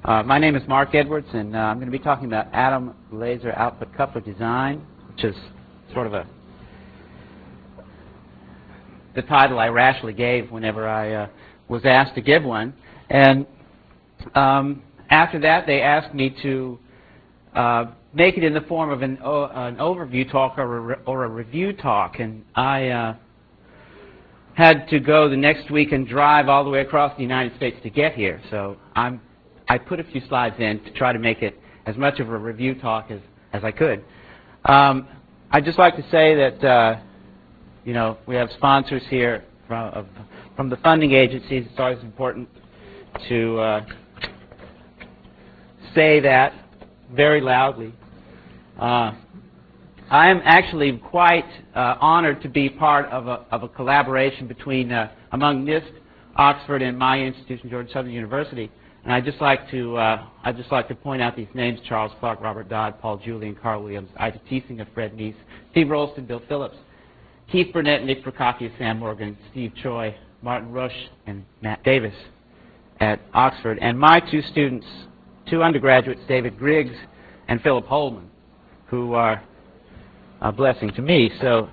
My name is Mark Edwards, and I'm going to be talking about atom laser output coupler design, which is sort of the title I rashly gave whenever I was asked to give one. And after that, they asked me to make it in the form of an overview talk or a review talk, and I had to go the next week and drive all the way across the United States to get here. So I put a few slides in to try to make it as much of a review talk as I could. I'd just like to say that we have sponsors here from the funding agencies. It's always important to say that very loudly. I am actually quite honored to be part of a collaboration among NIST, Oxford, and my institution, Georgia Southern University. And I'd just like to point out these names: Charles Clark, Robert Dodd, Paul Julian, Carl Williams, Ida Tiesinger, Fred Meese, Steve Rolston, Bill Phillips, Keith Burnett, Nick Prokofiev, Sam Morgan, Steve Choi, Martin Rush, and Matt Davis at Oxford. And my two students, two undergraduates, David Griggs and Philip Holman, who are a blessing to me. So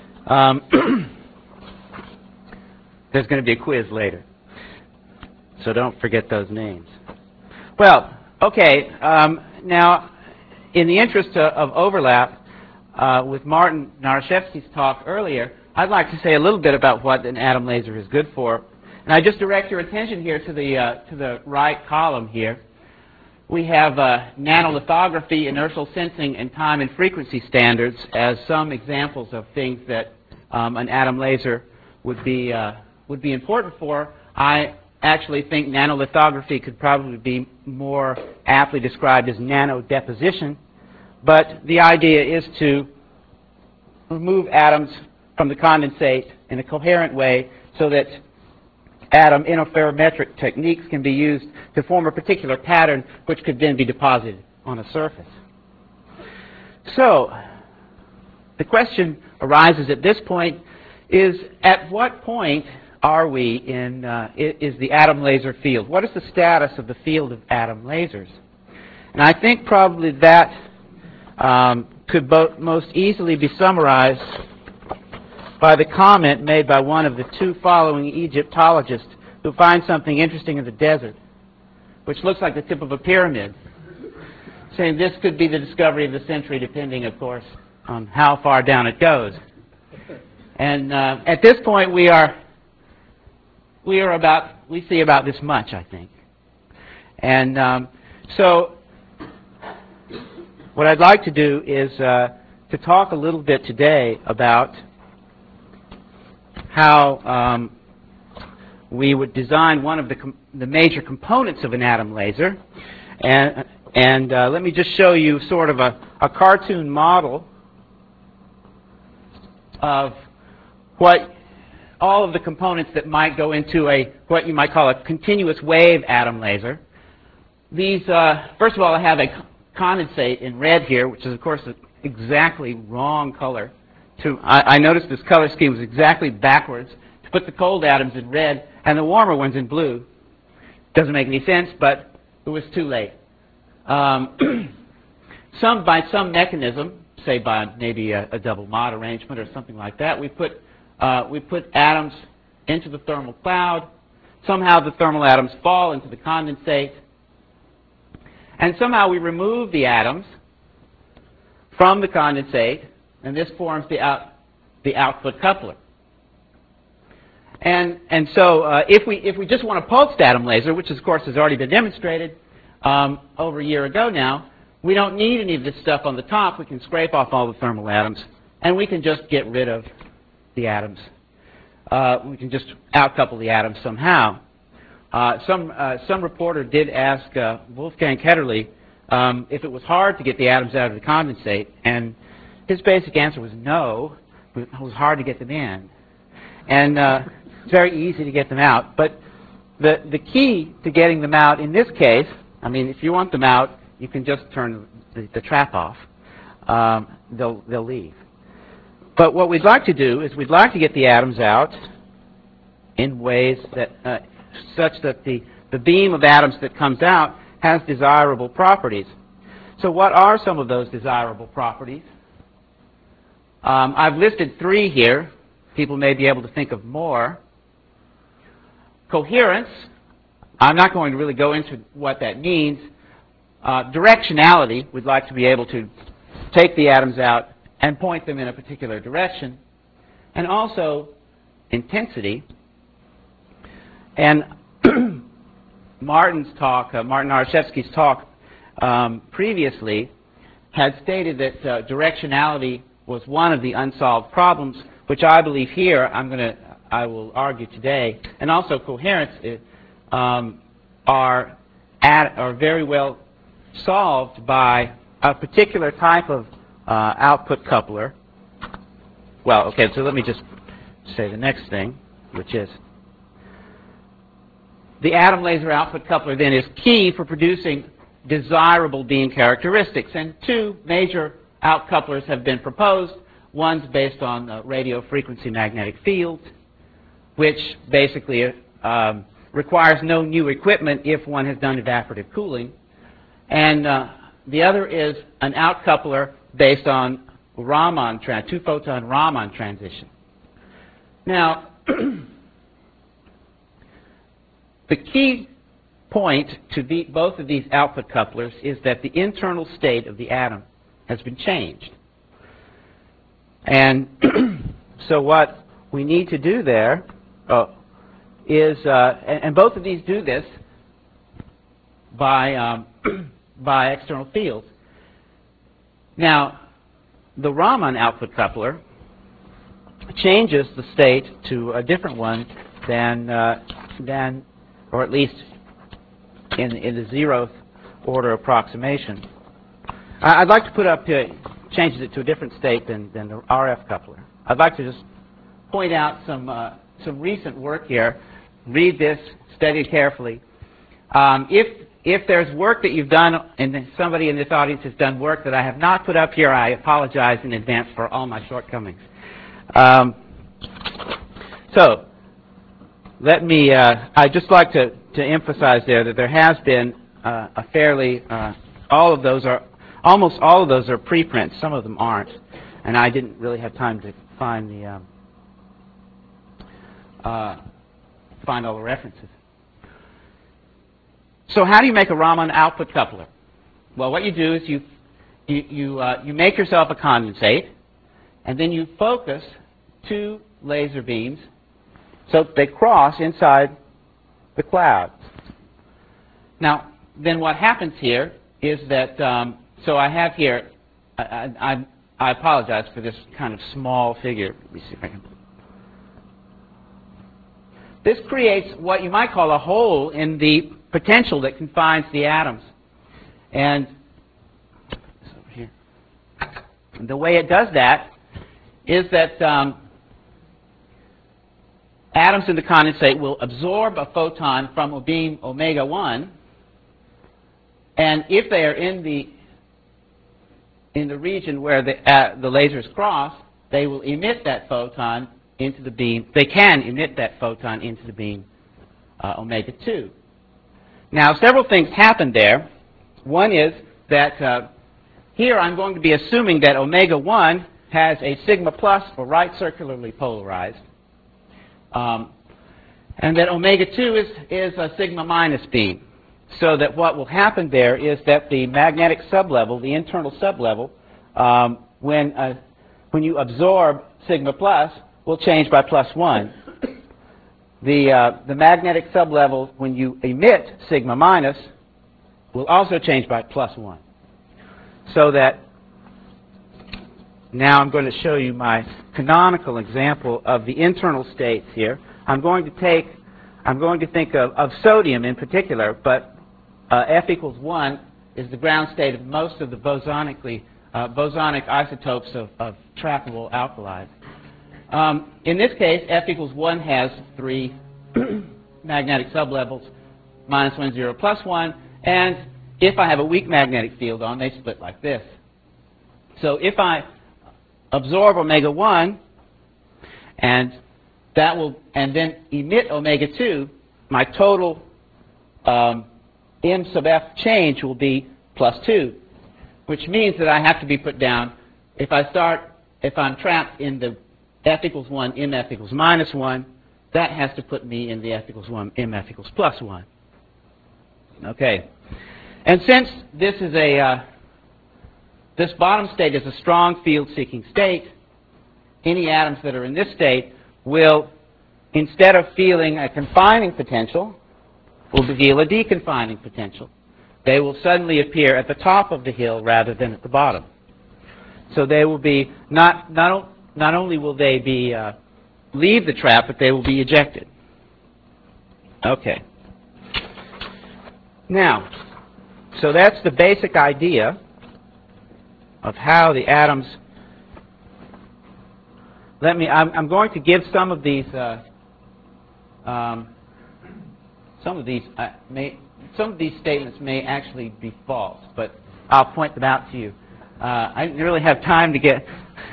there's going to be a quiz later, so don't forget those names. Well, okay, now in the interest of overlap with Martin Narashevsky's talk earlier, I'd like to say a little bit about what an atom laser is good for. And I just direct your attention here to the right column here. We have nanolithography, inertial sensing, and time and frequency standards as some examples of things that an atom laser would be important for. I actually think nanolithography could probably be more aptly described as nanodeposition, but the idea is to remove atoms from the condensate in a coherent way so that atom interferometric techniques can be used to form a particular pattern which could then be deposited on a surface. So the question arises at this point is, at what point are we in, is the atom laser field? What is the status of the field of atom lasers? And I think probably that could most easily be summarized by the comment made by one of the two following Egyptologists who find something interesting in the desert, which looks like the tip of a pyramid, saying this could be the discovery of the century, depending, of course, on how far down it goes. And at this point, we see about this much, I think. And so what I'd like to do is to talk a little bit today about how we would design one of the major components of an atom laser. And let me just show you sort of a cartoon model of what all of the components that might go into what you might call a continuous wave atom laser. These, first of all, I have a condensate in red here, which is, of course, an exactly wrong color. I noticed this color scheme was exactly backwards, to put the cold atoms in red and the warmer ones in blue. Doesn't make any sense, but it was too late. By some mechanism, say by maybe a double Mott arrangement or something like that, we put atoms into the thermal cloud. Somehow the thermal atoms fall into the condensate. And somehow we remove the atoms from the condensate, and this forms the output coupler. And so if we just want a pulsed atom laser, which of course has already been demonstrated over a year ago now, we don't need any of this stuff on the top. We can scrape off all the thermal atoms, and we can just get rid of the atoms. We can just outcouple the atoms somehow. Some reporter did ask Wolfgang Ketterle if it was hard to get the atoms out of the condensate, and his basic answer was no. It was hard to get them in, and it's very easy to get them out. But the key to getting them out in this case, I mean, if you want them out, you can just turn the trap off. They'll leave. But what we'd like to do is we'd like to get the atoms out in ways that such that the beam of atoms that comes out has desirable properties. So what are some of those desirable properties? I've listed 3 here. People may be able to think of more. Coherence. I'm not going to really go into what that means. Directionality. We'd like to be able to take the atoms out and point them in a particular direction. And also intensity. And Martin Arashevsky's talk previously had stated that directionality was one of the unsolved problems, which I believe here I will argue today, and also coherence are very well solved by a particular type of output coupler. Well, okay, so let me just say the next thing, which is the atom laser output coupler then is key for producing desirable beam characteristics. And 2 major outcouplers have been proposed. One's based on radio frequency magnetic fields, which basically requires no new equipment if one has done evaporative cooling. And the other is an outcoupler based on Raman, 2-photon Raman transition. Now, the key point to both of these output couplers is that the internal state of the atom has been changed. And so what we need to do there is, and both of these do this by external fields. Now, the Raman output coupler changes the state to a different one than or at least in the 0th order approximation. I'd like to put up changes it to a different state than the RF coupler. I'd like to just point out some recent work here. Read this, study it carefully. If there's work that you've done, and somebody in this audience has done work that I have not put up here, I apologize in advance for all my shortcomings. So, let me, I'd just like to emphasize there that there has been a fairly, almost all of those are preprints. Some of them aren't. And I didn't really have time to find find all the references. So how do you make a Raman output coupler? Well, what you do is you make yourself a condensate, and then you focus 2 laser beams so they cross inside the cloud. Now, then what happens here is that, so I have here, I apologize for this kind of small figure. Let me see if I can. This creates what you might call a hole in the potential that confines the atoms. And over here. The way it does that is that atoms in the condensate will absorb a photon from a beam omega 1, and if they are in the region where the lasers cross, they will emit that photon into the beam. They can emit that photon into the beam omega 2. Now, several things happen there. One is that here I'm going to be assuming that omega 1 has a sigma plus for right circularly polarized. And that omega 2 is a sigma minus beam. So that what will happen there is that the magnetic sublevel, the internal sublevel, when you absorb sigma plus, will change by +1. The magnetic sublevel, when you emit sigma minus, will also change by +1. So that now I'm going to show you my canonical example of the internal states here. I'm going to think of sodium in particular, but F equals 1 is the ground state of most of the bosonic isotopes of trappable alkalis. In this case, F equals 1 has 3 magnetic sublevels, -1, 0, +1, and if I have a weak magnetic field on, they split like this. So if I absorb omega 1 and then emit omega 2, my total m sub f change will be plus 2, which means that I have to be put down, if I'm trapped in the f equals 1, mf equals minus 1, that has to put me in the f equals 1, mf equals plus 1. Okay. And since this is this bottom state is a strong field-seeking state, any atoms that are in this state will, instead of feeling a confining potential, will feel a deconfining potential. They will suddenly appear at the top of the hill rather than at the bottom. So they will be, not only will they be leave the trap, but they will be ejected. Okay. Now, so that's the basic idea of how the atoms. I'm going to give some of these statements may actually be false, but I'll point them out to you. I didn't really have time to get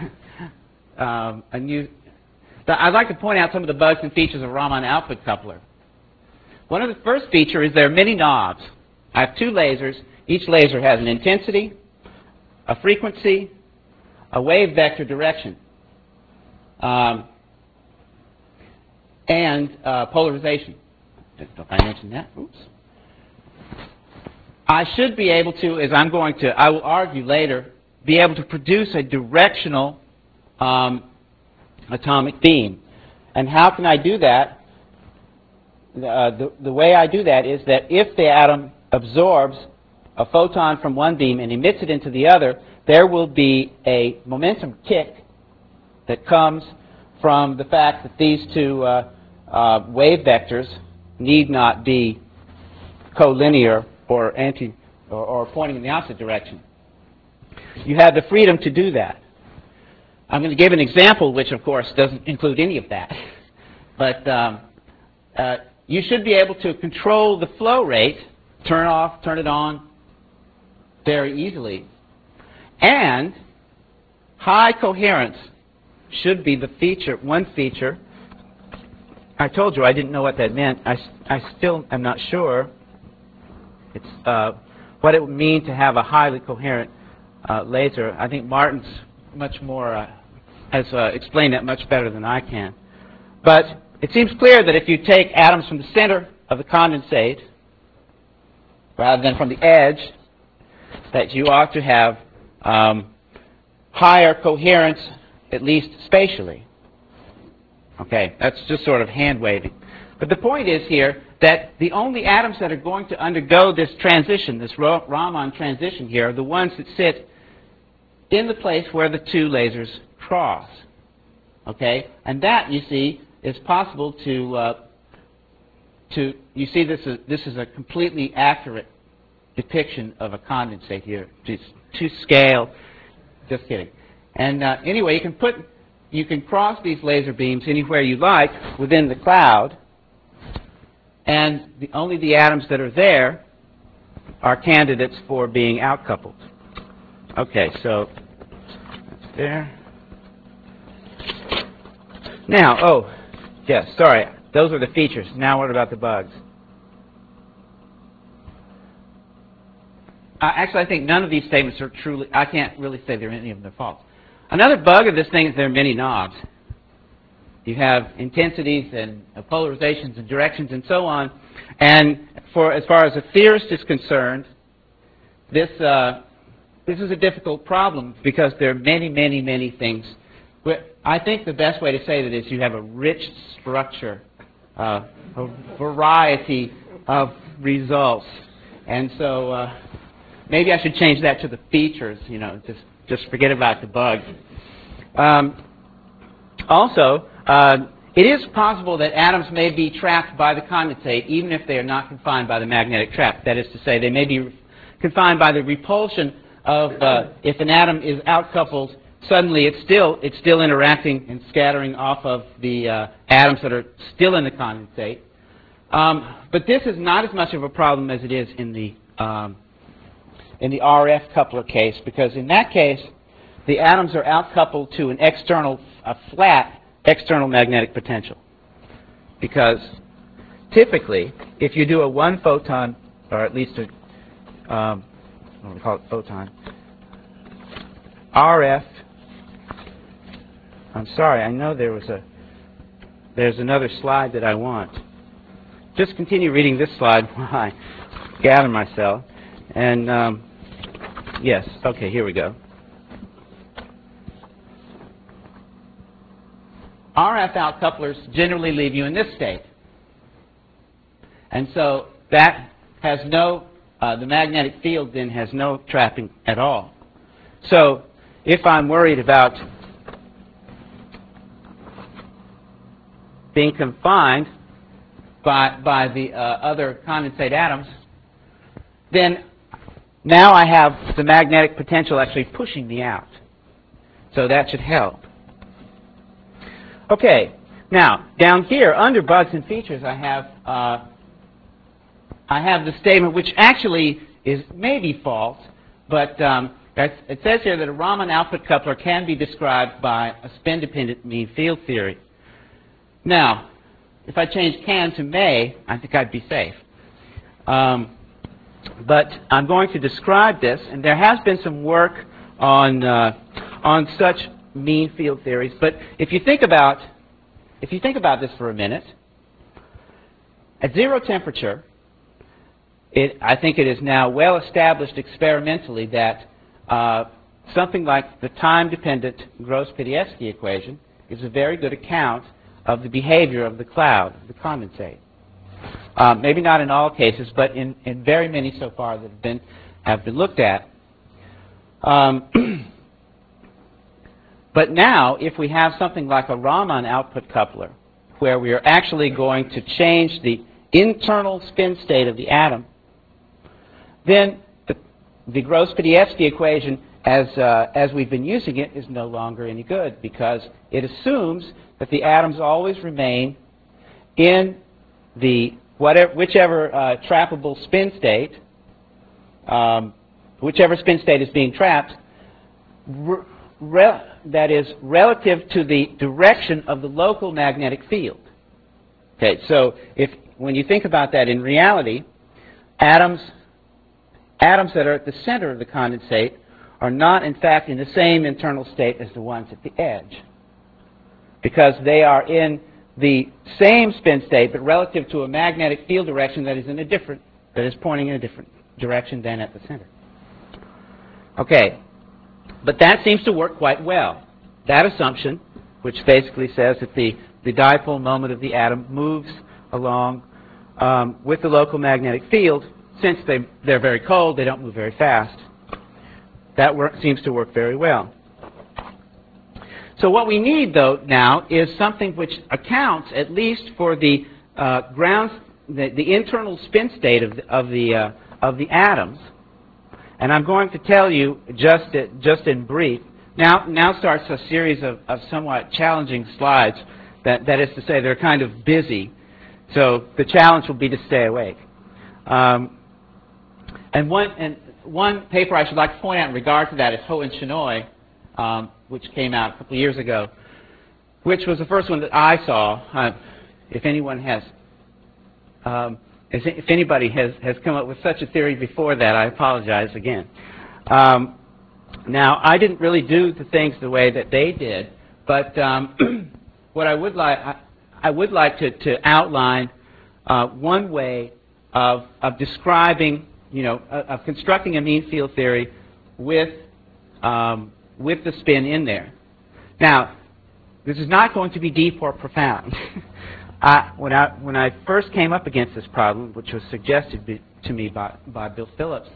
I'd like to point out some of the bugs and features of Raman output coupler. One of the first features is there are many knobs. I have 2 lasers. Each laser has an intensity, a frequency, a wave vector direction, and polarization. Don't I mention that? Oops. I should be able to, as I will argue later, be able to produce a directional atomic beam. And how can I do that? The way I do that is that if the atom absorbs a photon from one beam and emits it into the other, there will be a momentum kick that comes from the fact that these 2 wave vectors need not be collinear or pointing in the opposite direction. You have the freedom to do that. I'm going to give an example which, of course, doesn't include any of that. But you should be able to control the flow rate, turn off, turn it on, very easily. And high coherence should be the feature, one feature. I told you I didn't know what that meant. I still am not sure. It's what it would mean to have a highly coherent laser. I think Martin's much more has explained that much better than I can. But it seems clear that if you take atoms from the center of the condensate rather than from the edge, that you ought to have higher coherence, at least spatially. Okay, that's just sort of hand waving. But the point is here that the only atoms that are going to undergo this transition, this Raman transition here, are the ones that sit in the place where the 2 lasers cross. Okay, and that, you see, is possible to you see this is a completely accurate depiction of a condensate here, just to scale. Just kidding. And anyway, you can cross these laser beams anywhere you like within the cloud, and only the atoms that are there are candidates for being outcoupled. Okay, so that's there. Now, oh, yes, sorry, those are the features. Now what about the bugs? Actually, I think none of these statements are truly, I can't really say any of them are false. Another bug of this thing is there are many knobs. You have intensities and polarizations and directions and so on. And as far as a theorist is concerned, this is a difficult problem because there are many, many, many things. I think the best way to say that is you have a rich structure, a variety of results. And so maybe I should change that to the features, just forget about the bugs. Also, it is possible that atoms may be trapped by the condensate even if they are not confined by the magnetic trap. That is to say, they may be confined by the repulsion of, if an atom is outcoupled, suddenly it's still interacting and scattering off of the atoms that are still in the condensate. But this is not as much of a problem as it is in the RF coupler case, because in that case, the atoms are outcoupled to a flat external magnetic potential. Because typically, if you do a one photon or at least what do we call it, photon. RF. I'm sorry, I know there's another slide that I want. Just continue reading this slide while I gather myself. And yes, okay, here we go. RF outcouplers generally leave you in this state. And so that has no, the magnetic field then has no trapping at all. So if I'm worried about being confined by the other condensate atoms, then now I have the magnetic potential actually pushing me out. So that should help. Okay, now down here under bugs and features, I have the statement which actually is maybe false, but it says here that a Raman output coupler can be described by a spin-dependent mean field theory. Now, if I change can to may, I think I'd be safe. But I'm going to describe this, and there has been some work on such mean field theories. But if you think about this for a minute, at zero temperature, I think it is now well established experimentally that something like the time-dependent Gross-Pidievsky equation is a very good account of the behavior of the cloud, the condensate. Maybe not in all cases, but in very many so far that have been looked at. But now, if we have something like a Raman output coupler, where we are actually going to change the internal spin state of the atom, then the Gross-Pidievsky equation, as we've been using it, is no longer any good, because it assumes that the atoms always remain in the whichever trappable spin state, whichever spin state is being trapped, that is relative to the direction of the local magnetic field. Okay, so when you think about that in reality, atoms that are at the center of the condensate are not, in fact, in the same internal state as the ones at the edge, because they are in the same spin state, but relative to a magnetic field direction that is pointing in a different direction than at the center. Okay, but that seems to work quite well. That assumption, which basically says that the dipole moment of the atom moves along with the local magnetic field, since they're very cold, they don't move very fast. That seems to work very well. So what we need, though, now is something which accounts at least for the the internal spin state of the atoms. And I'm going to tell you just in brief. Now starts a series of somewhat challenging slides. That is to say, they're kind of busy. So the challenge will be to stay awake. And one paper I should like to point out in regard to that is Ho and Shenoy, which came out a couple of years ago, which was the first one that I saw. If anyone has, if anybody has come up with such a theory before that, I apologize again. Now, I didn't really do the things the way that they did, but what I would like to outline one way of describing, of constructing a mean field theory with the spin in there. Now, this is not going to be deep or profound. When I first came up against this problem, which was suggested to me by Bill Phillips,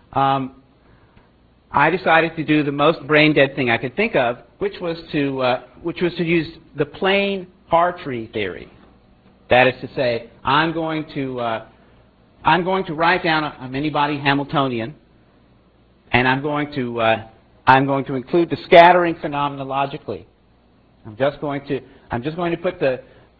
I decided to do the most brain-dead thing I could think of, which was to use the plain Hartree theory. That is to say, I'm going to write down a many-body Hamiltonian, and I'm going to include the scattering phenomena logically. I'm just going to put the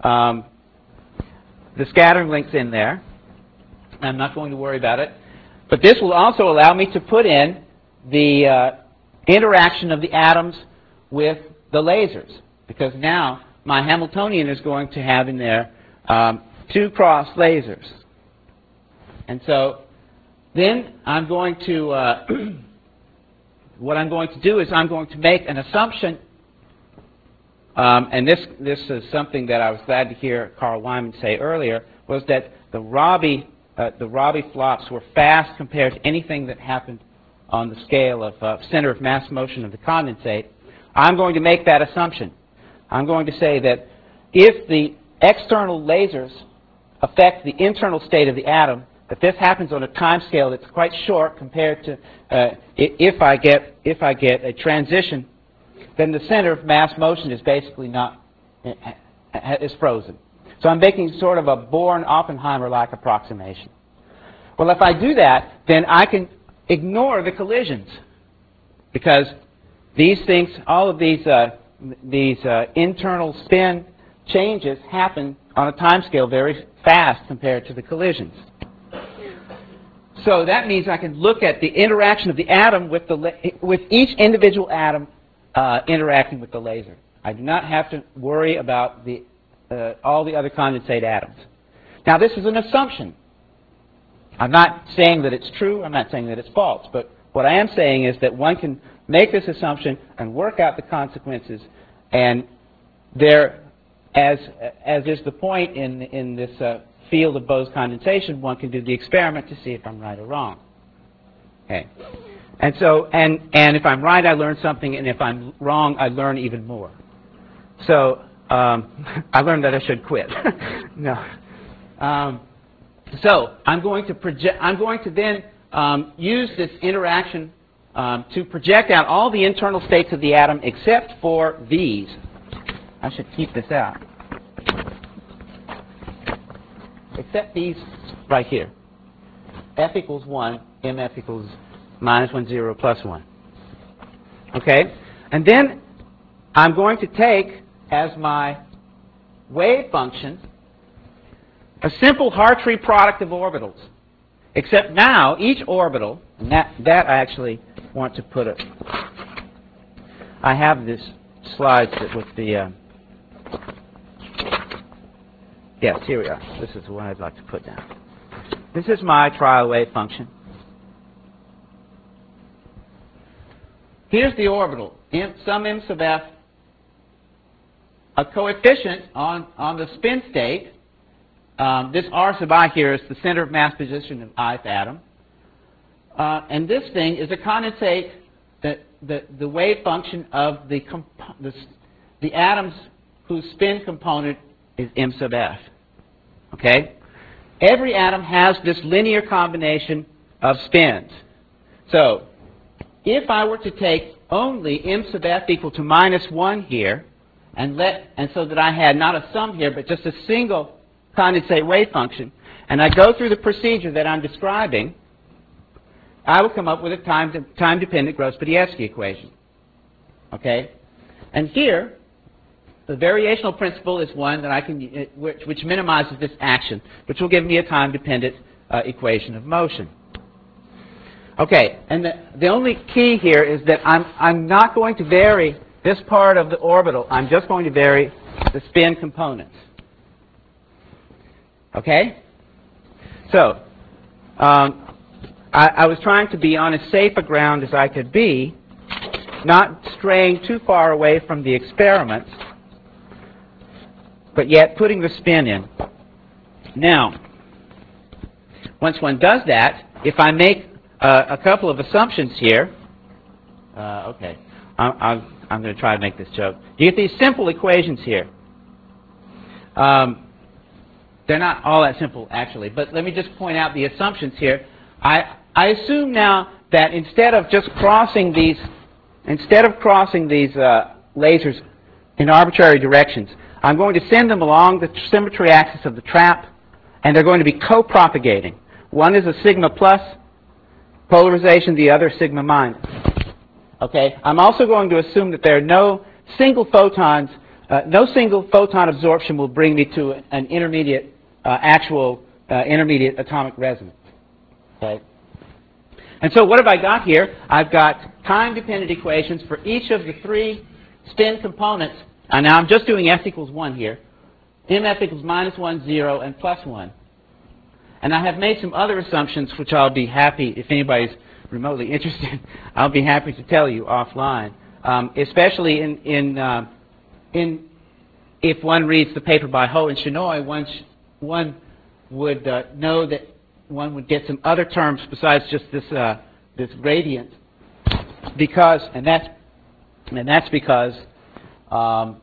scattering links in there. I'm not going to worry about it. But this will also allow me to put in the interaction of the atoms with the lasers, because now my Hamiltonian is going to have in there 2 cross lasers. And so then I'm going to, what I'm going to do is I'm going to make an assumption, and this is something that I was glad to hear Carl Wyman say earlier, was that the Rabi flops were fast compared to anything that happened on the scale of center of mass motion of the condensate. I'm going to make that assumption. I'm going to say that if the external lasers affect the internal state of the atom, that this happens on a time scale that's quite short compared to if I get a transition, then the center of mass motion is basically is frozen. So I'm making sort of a Born-Oppenheimer-like approximation. Well, if I do that, then I can ignore the collisions, because these things, all of these internal spin changes happen on a time scale very fast compared to the collisions. So that means I can look at the interaction of the atom with each individual atom interacting with the laser. I do not have to worry about all the other condensate atoms. Now, this is an assumption. I'm not saying that it's true. I'm not saying that it's false. But what I am saying is that one can make this assumption and work out the consequences. And there, as is the point in this field of Bose condensation, one can do the experiment to see if I'm right or wrong. Okay. And so, and if I'm right, I learn something, and if I'm wrong, I learn even more. So I learned that I should quit. No. So I'm going to then use this interaction to project out all the internal states of the atom except for these. I should keep this out. Except these right here. F equals 1, MF equals -1, 0, plus 1. Okay? And then I'm going to take as my wave function a simple Hartree product of orbitals. Except now, each orbital, and that I actually want to put I have this slide with the, yes, here we are. This is the one I'd like to put down. This is my trial wave function. Here's the orbital, some m sub f, a coefficient on the spin state. This r sub I here is the center of mass position of ith atom. And this thing is a condensate, the wave function of the atoms whose spin component is m sub f. Okay? Every atom has this linear combination of spins. So if I were to take only m sub f equal to -1 here, and so that I had not a sum here, but just a single condensate wave function, and I go through the procedure that I'm describing, I will come up with a time-dependent Gross-Podolsky equation. Okay? And here, the variational principle is one that I can, which minimizes this action, which will give me a time-dependent equation of motion. Okay, and the only key here is that I'm not going to vary this part of the orbital. I'm just going to vary the spin components. Okay? So, I was trying to be on as safe a ground as I could be, not straying too far away from the experiments, but yet putting the spin in. Now, once one does that, if I make a couple of assumptions here, okay, I'm going to try to make this joke. You get these simple equations here. They're not all that simple, actually, but let me just point out the assumptions here. I assume now that instead of crossing these lasers in arbitrary directions, I'm going to send them along the symmetry axis of the trap, and they're going to be co-propagating. One is a sigma plus polarization, the other sigma minus. Okay. I'm also going to assume that there are no single photons. No single photon absorption will bring me to an intermediate, intermediate atomic resonance. Okay. And so what have I got here? I've got time-dependent equations for each of the three spin components. And now I'm just doing f equals 1 here. MF equals -1, 0, and +1. And I have made some other assumptions, which I'll be happy, if anybody's remotely interested, I'll be happy to tell you offline. Especially if one reads the paper by Ho and Shenoy, one would know that one would get some other terms besides just this gradient, and that's because of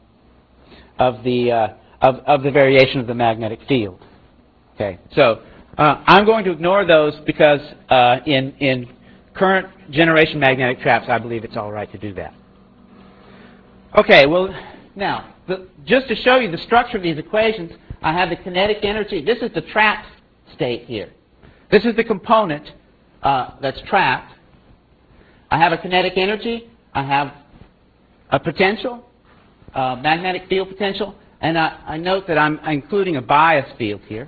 the variation of the magnetic field. Okay, so I'm going to ignore those because in current generation magnetic traps, I believe it's all right to do that. Okay, well, now, just to show you the structure of these equations, I have the kinetic energy. This is the trapped state here. This is the component that's trapped. I have a kinetic energy. I have a potential, magnetic field potential, and I note that I'm including a bias field here.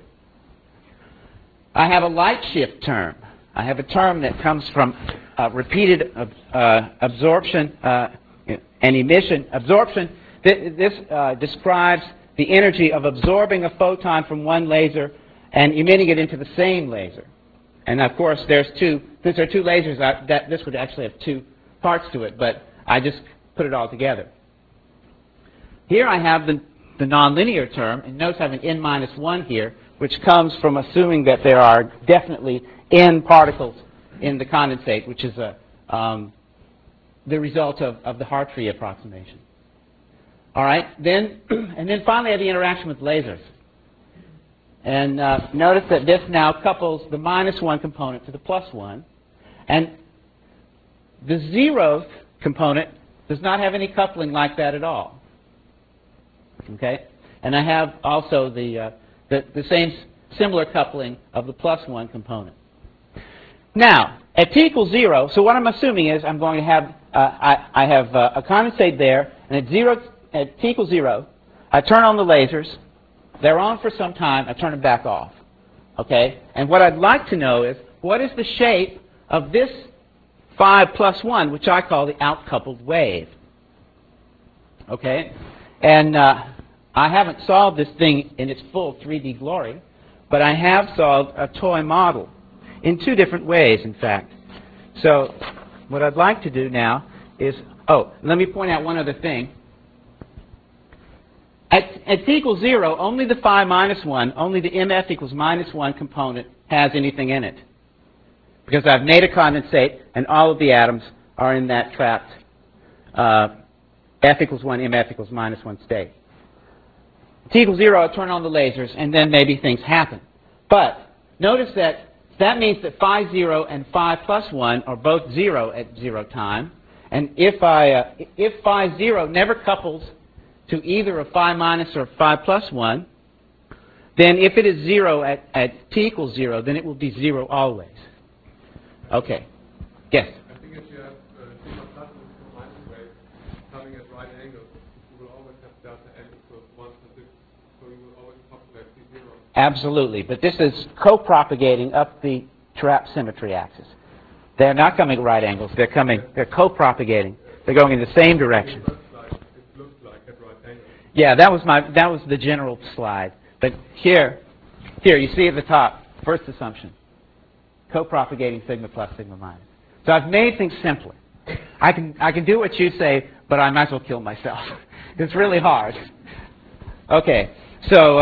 I have a light shift term. I have a term that comes from repeated absorption and emission. Absorption, this describes the energy of absorbing a photon from one laser and emitting it into the same laser. And of course, since there are two lasers, this would actually have two parts to it, but I just put it all together. Here I have the nonlinear term, and notice I have an n-1 here, which comes from assuming that there are definitely n particles in the condensate, which is the result of the Hartree approximation. All right, and then finally I have the interaction with lasers. And notice that this now couples the -1 component to the +1. And the 0th component does not have any coupling like that at all. Okay? And I have also the same similar coupling of the +1 component. Now, at t equals 0, so what I'm assuming is I'm going to have, I have a condensate there, and at t equals 0, I turn on the lasers. They're on for some time. I turn them back off. Okay? And what I'd like to know is, what is the shape of this 5 + 1, which I call the outcoupled wave? Okay? And I haven't solved this thing in its full 3D glory, but I have solved a toy model in two different ways, in fact. So what I'd like to do now is, let me point out one other thing. At t equals 0, only the phi -1, only the mf equals -1 component has anything in it. Because I've made a condensate, and all of the atoms are in that trapped f equals 1, mf equals -1 state. T equals 0, I turn on the lasers, and then maybe things happen. But notice that means that phi 0 and phi +1 are both 0 at 0 time. And if phi 0 never couples to either a phi minus or phi +1, then if it is 0 at t equals 0, then it will be 0 always. Okay. Yes? I think if you have sigma plus and sigma minus waves coming at right angles, you will always have delta n equals 1 to 6, so you will always populate T0. Absolutely. But this is co-propagating up the trap symmetry axis. They're not coming at right angles. They're co-propagating. They're going in the same direction. Yeah, that was the general slide. But here you see at the top, first assumption, co-propagating sigma plus sigma minus. So I've made things simpler. I can do what you say, but I might as well kill myself. It's really hard. Okay, so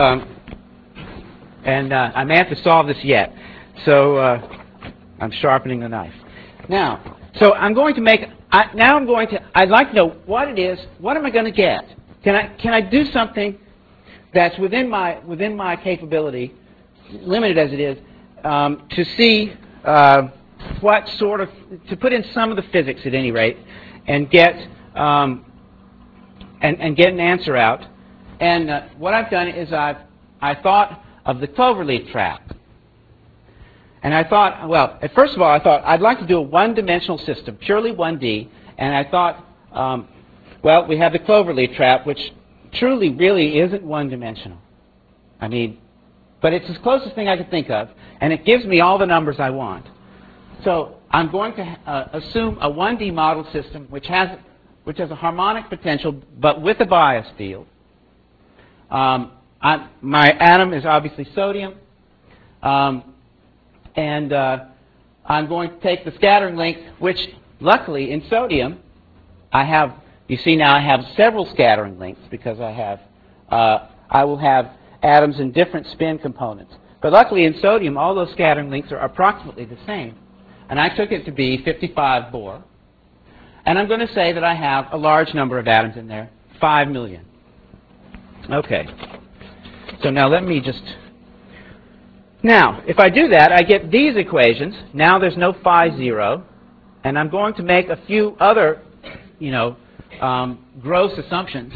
I may have to solve this yet. So I'm sharpening the knife. Now, so I'm going to make. I'd like to know what it is. What am I going to get? Can I do something that's within my capability, limited as it is, to see what sort of, to put in some of the physics at any rate, and get an answer out. And what I've done is I thought of the cloverleaf trap. And I thought, well, first of all, I thought I'd like to do a one-dimensional system, purely 1D. And I thought, well, we have the cloverleaf trap, which truly really isn't one-dimensional. I mean, but it's the closest thing I could think of, and it gives me all the numbers I want. So I'm going to assume a 1D model system which has a harmonic potential, but with a bias field. My atom is obviously sodium. And I'm going to take the scattering length, which luckily in sodium, I have, you see now I have several scattering lengths because I will have atoms in different spin components. But luckily in sodium, all those scattering lengths are approximately the same. And I took it to be 55 Bohr. And I'm going to say that I have a large number of atoms in there, 5 million. Okay. So now let me just... Now, if I do that, I get these equations. Now there's no phi 0. And I'm going to make a few other, gross assumptions.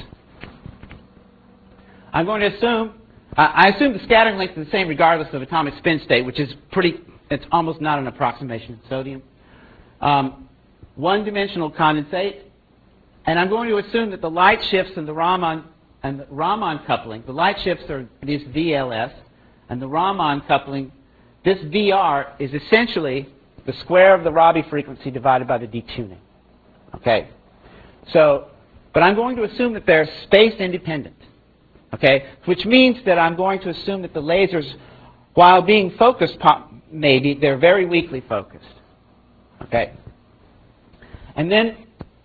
I'm going to assume... I assume the scattering length is the same regardless of atomic spin state, which is it's almost not an approximation in sodium. One-dimensional condensate. And I'm going to assume that the light shifts in the Raman coupling, the light shifts are this VLS, and the Raman coupling, this VR is essentially the square of the Rabi frequency divided by the detuning. Okay? So, but I'm going to assume that they're space independent. Okay? Which means that I'm going to assume that the lasers, while being focused, maybe, they're very weakly focused. Okay? And then,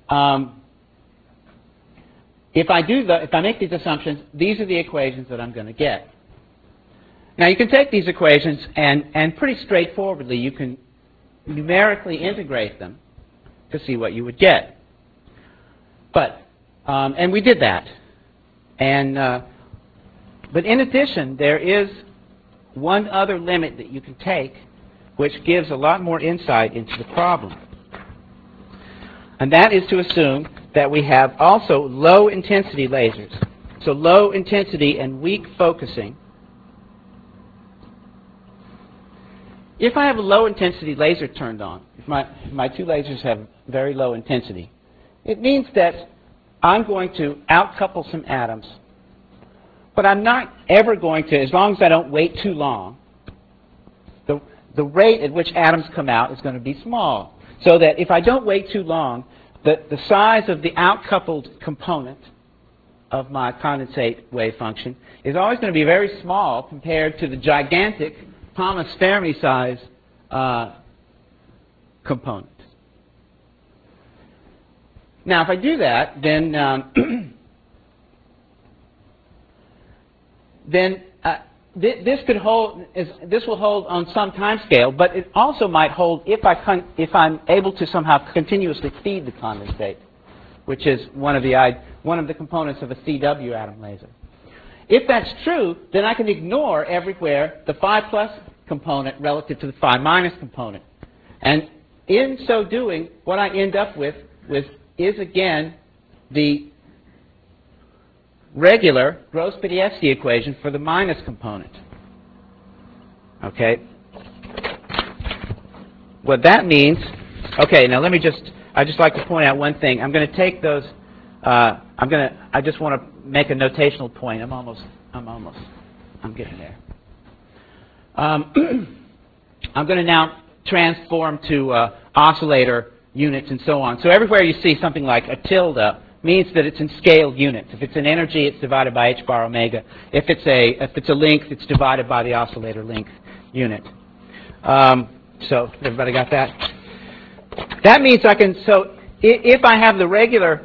if I make these assumptions, these are the equations that I'm going to get. Now you can take these equations and pretty straightforwardly you can numerically integrate them to see what you would get. But and we did that. And but in addition, there is one other limit that you can take, which gives a lot more insight into the problem. And that is to assume that we have also low-intensity lasers. So low intensity and weak focusing. If I have a low-intensity laser turned on, if my two lasers have very low intensity, it means that I'm going to outcouple some atoms. But I'm not ever going to, as long as I don't wait too long, the rate at which atoms come out is going to be small. So that if I don't wait too long, the size of the outcoupled component of my condensate wave function is always going to be very small compared to the gigantic Thomas-Fermi size component. Now, if I do that, then this could hold. This will hold on some time scale, but it also might hold if I'm able to somehow continuously feed the condensate, which is one of the components of a CW atom laser. If that's true, then I can ignore everywhere the phi plus component relative to the phi minus component, and in so doing, what I end up with is again the regular Gross-Pedievsky equation for the minus component. Okay? What that means, okay, now let me I'd just like to point out one thing. I'm going to take those, I just want to make a notational point. I'm getting there. I'm going to now transform to oscillator units and so on. So everywhere you see something like a tilde means that it's in scaled units. If it's an energy, it's divided by h bar omega. If it's a length, it's divided by the oscillator length unit. So everybody got that? That means I can. So if I have the regular,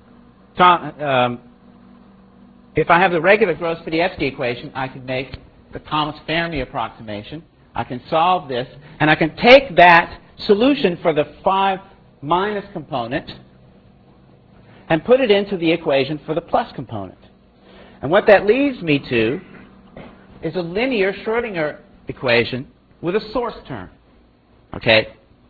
Gross-Pedievsky equation, I can make the Thomas-Fermi approximation. I can solve this, and I can take that solution for the phi minus component and put it into the equation for the plus component. And what that leads me to is a linear Schrodinger equation with a source term. Okay?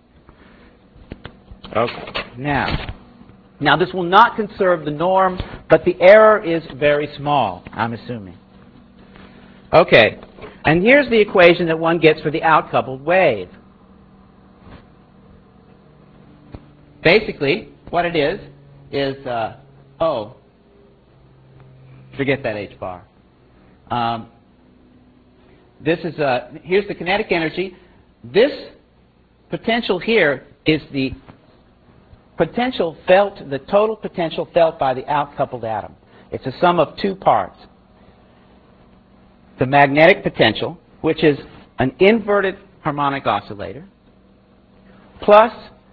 Okay. Now this will not conserve the norm, but the error is very small, I'm assuming. Okay. And here's the equation that one gets for the outcoupled wave. Basically, what it is forget that h bar. Here's the kinetic energy. This potential here is the potential felt, the total potential felt by the outcoupled atom. It's a sum of two parts. The magnetic potential, which is an inverted harmonic oscillator plus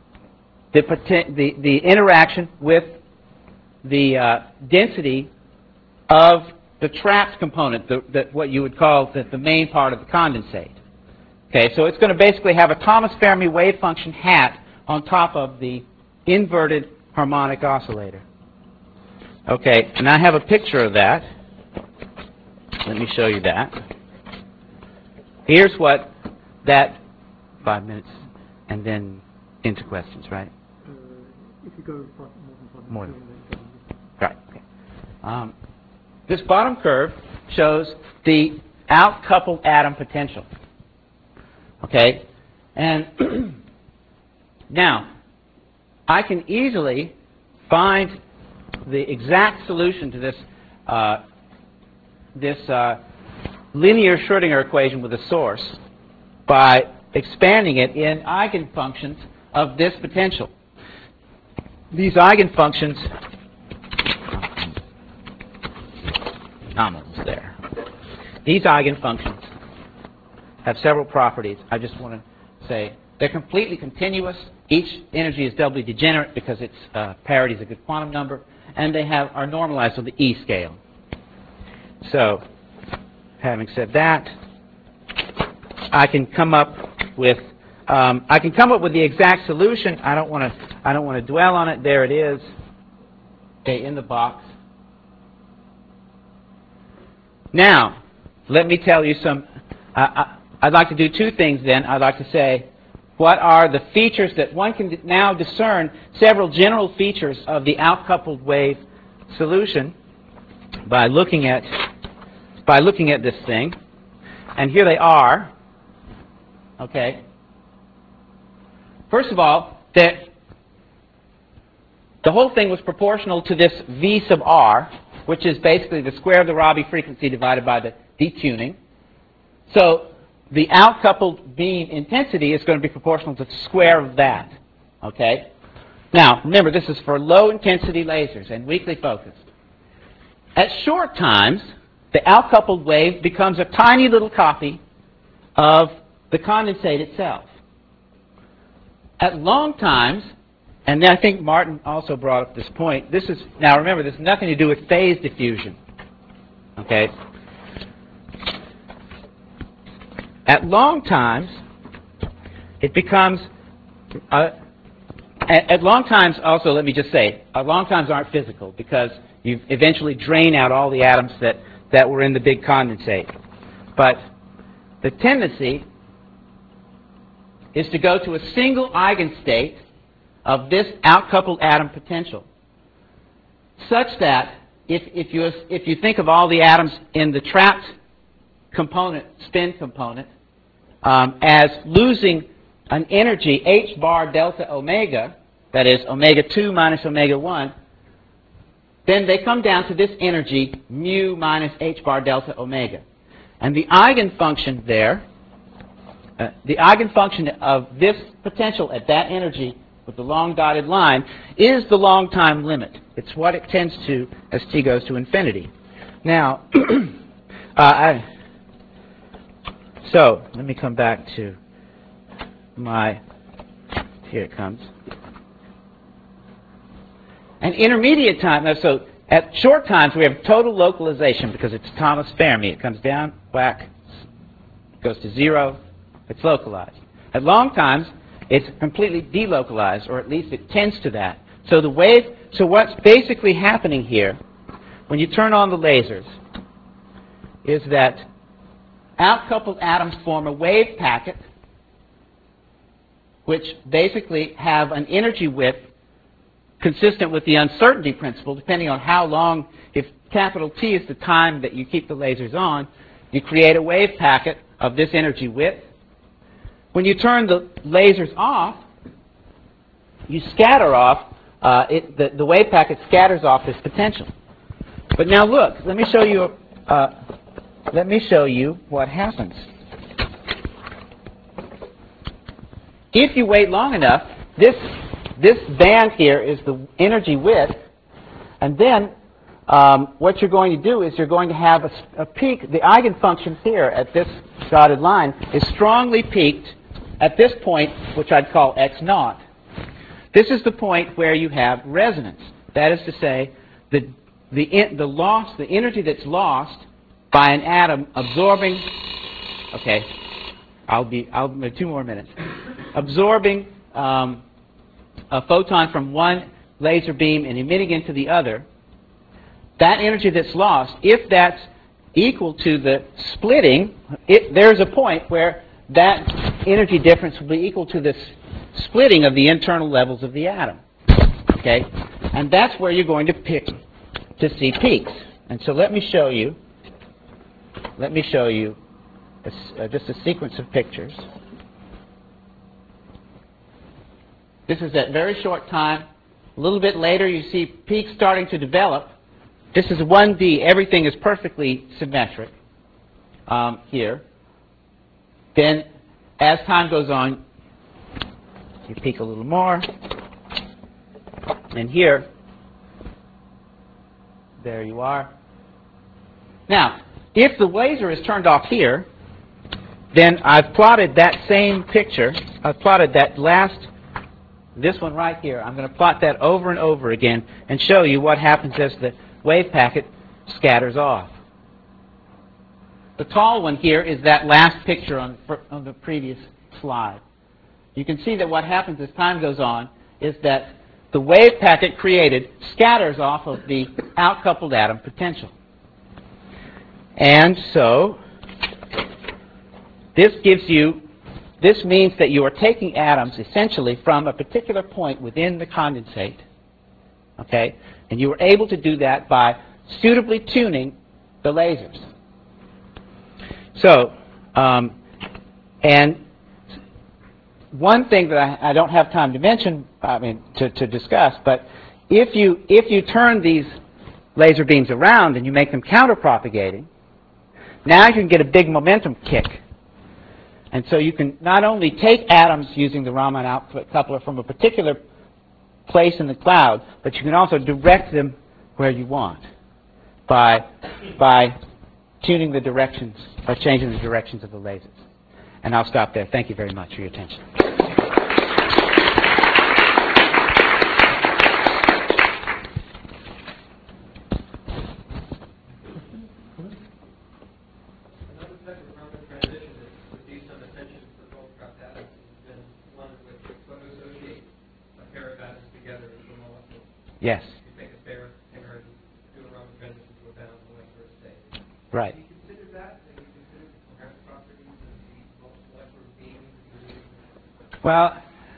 the interaction with the density of the trapped component, what you would call the main part of the condensate. Okay, so it's going to basically have a Thomas Fermi wave function hat on top of the inverted harmonic oscillator. Okay, and I have a picture of that. Let me show you that. Here's what that 5 minutes, and then into questions, right? If you go more than right. Okay. This bottom curve shows the outcoupled atom potential. Okay, and now I can easily find the exact solution to this linear Schrödinger equation with a source by expanding it in eigenfunctions of this potential. These eigenfunctions, I'm almost there. These eigenfunctions have several properties. I just want to say they're completely continuous. Each energy is doubly degenerate because its parity is a good quantum number, and they are normalized on the E scale. So, having said that, I can come up with the exact solution. I don't want to dwell on it. There it is. Okay, in the box. Now, let me tell you some. I'd like to do two things. Then I'd like to say, what are the features that one can now discern several general features of the outcoupled wave solution by looking at this thing, and here they are. Okay. First of all, the whole thing was proportional to this V sub r, which is basically the square of the Rabi frequency divided by the detuning. So the outcoupled beam intensity is going to be proportional to the square of that. Okay. Now, remember, this is for low intensity lasers and weakly focused. At short times, the outcoupled wave becomes a tiny little copy of the condensate itself. At long times, and I think Martin also brought up this point, now remember, this has nothing to do with phase diffusion. Okay? At long times, it becomes, at long times also, let me just say, long times aren't physical because you eventually drain out all the atoms that were in the big condensate. But the tendency is to go to a single eigenstate of this outcoupled atom potential, such that if you think of all the atoms in the trapped component, spin component, as losing an energy h bar delta omega, that is omega 2 minus omega 1, then they come down to this energy mu minus h bar delta omega. And the eigenfunction there, the eigenfunction of this potential at that energy with the long dotted line is the long time limit. It's what it tends to as t goes to infinity. Now, so let me come back to here it comes. And intermediate time, so at short times we have total localization because it's Thomas Fermi. It comes down, whack, goes to 0, it's localized. At long times, it's completely delocalized, or at least it tends to that. So so what's basically happening here, when you turn on the lasers, is that outcoupled atoms form a wave packet, which basically have an energy width consistent with the uncertainty principle, depending on how long, if capital T is the time that you keep the lasers on, you create a wave packet of this energy width. When you turn the lasers off, you scatter off, the wave packet scatters off this potential. But now look, let me show you what happens. If you wait long enough, this band here is the energy width, and then what you're going to do is you're going to have a peak. The eigenfunction here at this dotted line is strongly peaked at this point, which I'd call x naught, this is the point where you have resonance. That is to say, the energy that's lost by an atom absorbing. Okay, I'll 2 more minutes. Absorbing a photon from one laser beam and emitting into the other. That energy that's lost, if that's equal to the splitting, there's a point where that energy difference will be equal to the splitting of the internal levels of the atom. Okay, and that's where you're going to pick to see peaks. And so let me show you. Just a sequence of pictures. This is at very short time. A little bit later, you see peaks starting to develop. This is 1D. Everything is perfectly symmetric here. Then, as time goes on, you peak a little more. And here, there you are. Now, if the laser is turned off here, then I've plotted that same picture. I've plotted that this one right here. I'm going to plot that over and over again and show you what happens as the wave packet scatters off. The tall one here is that last picture on the previous slide. You can see that what happens as time goes on is that the wave packet created scatters off of the outcoupled atom potential. And so this means that you are taking atoms essentially from a particular point within the condensate. Okay? And you were able to do that by suitably tuning the lasers. So, and one thing that I don't have time to mention, to discuss, but if you turn these laser beams around and you make them counter-propagating, now you can get a big momentum kick. And so you can not only take atoms using the Raman output coupler from a particular place in the cloud, but you can also direct them where you want by tuning the directions, by changing the directions of the lasers. And I'll stop there. Thank you very much for your attention. Another type of Raman transition that would be some attention for gold-trapped atoms has been one in which you photo-associate a pair of atoms together into a molecule. Yes. You take a pair and do a Raman transition to a bound molecular state. Right. Do you consider that? And you consider the coherent properties of the molecular beams? Well,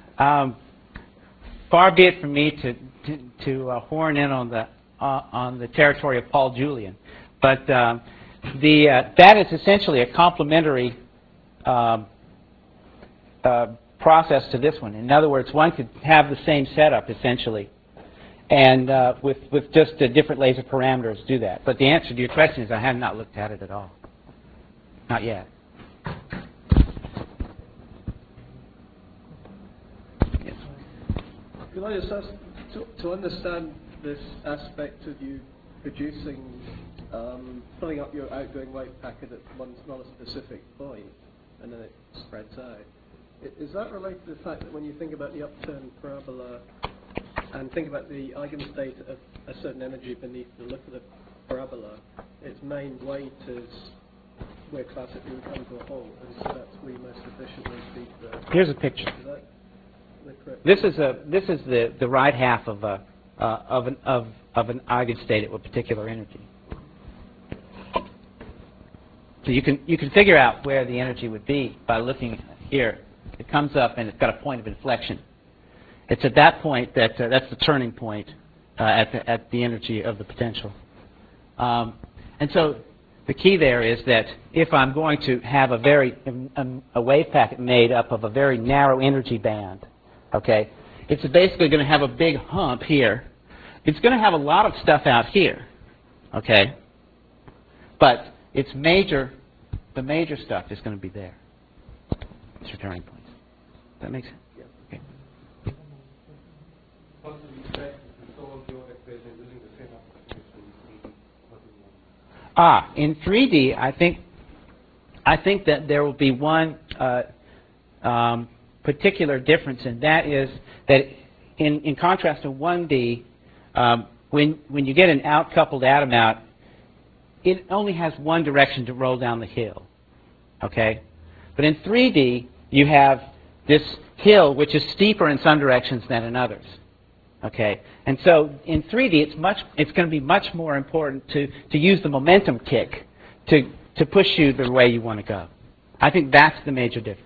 far be it from me to horn in on the territory of Paul Julian, but that is essentially a complementary process to this one. In other words, one could have the same setup essentially, and with just different laser parameters do that. But the answer to your question is I have not looked at it at all, not yet. Can I just ask, to understand this aspect of you producing, filling up your outgoing wave packet at one not a specific point, and then it spreads out, is that related to the fact that when you think about the upturned parabola and think about the eigenstate of a certain energy beneath the lip of the parabola, its main weight is where classically would come to a halt, and so that's where you most efficiently feed the... Here's a picture. Is that correct? This is the right half of an eigenstate at a particular energy. So you can figure out where the energy would be by looking here. It comes up and it's got a point of inflection. It's at that point that's the turning point at the energy of the potential. And so the key there is that if I'm going to have a wave packet made up of a very narrow energy band, okay, it's basically going to have a big hump here. It's going to have a lot of stuff out here, okay, but the major stuff is going to be there. It's your turning points. Does that make sense? Yeah. Okay. What do you expect to solve your equation using the same application in 3D? In 3D, I think that there will be one particular difference, and that is that in contrast to 1D, when you get an out-coupled atom out, it only has one direction to roll down the hill. Okay? But in 3D, you have this hill which is steeper in some directions than in others. Okay? And so in 3D, it's going to be much more important to use the momentum kick to push you the way you want to go. I think that's the major difference.